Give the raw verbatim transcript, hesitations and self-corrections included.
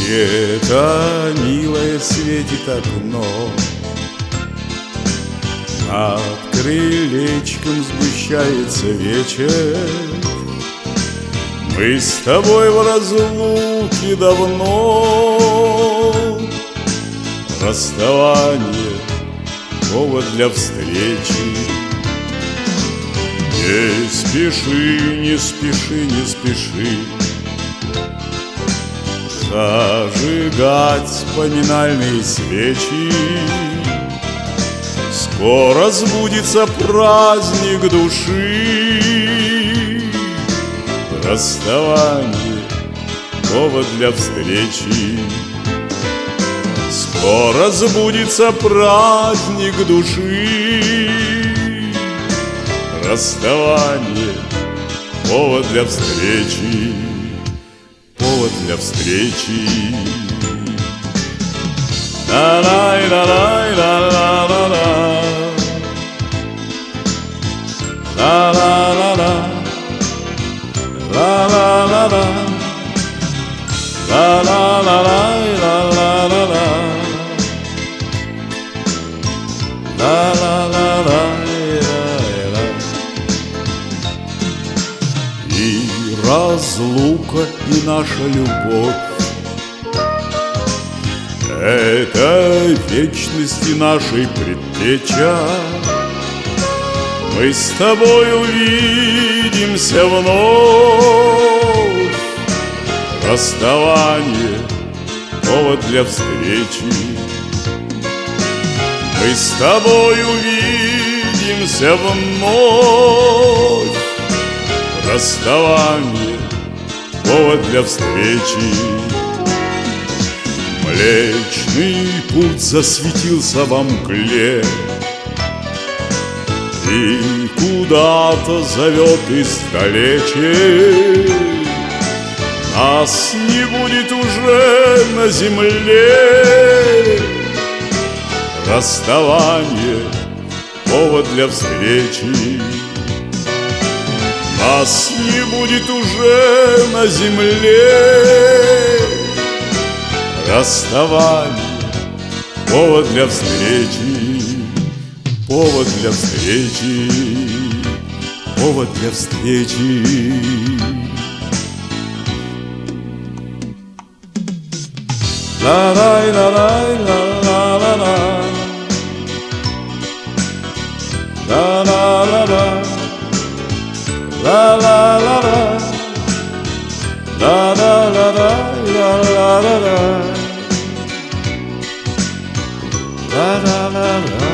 Где-то милое светит окно, над крылечком сгущается вечер. Мы с тобой в разлуке давно, расставание — повод для встречи. Не спеши, не спеши, не спеши зажигать поминальные свечи. Скоро сбудется праздник души, расставание — повод для встречи. Скоро сбудется праздник души, расставание — повод для встречи, повод для встречи. Ла-лай-ла-лай-ла-ла-ла-ла, ла-ла-ла-ла, ла-ла-ла-ла, ла-ла-ла-лай-ла-ла-ла-ла, ла-ла-ла-лай-ла-ла. И разлука, и наша любовь — это вечности нашей предтеча. Мы с тобой увидимся вновь, расставание — повод для встречи. Мы с тобой увидимся вновь, расставание — повод для встречи. Млечный путь засветился во мгле и куда-то зовет издалече. Нас не будет уже на земле, расставание — повод для встречи. Нас не будет уже на земле, расставание — повод для встречи, повод для встречи, повод для встречи. Ла-лай-ла-лай-ла-ла-ла-ла, ла-ла-ла-ла, ла-ла-ла-ла, ла-ла-ла-ла-ла-ла-ла, ла-ла-ла-ла.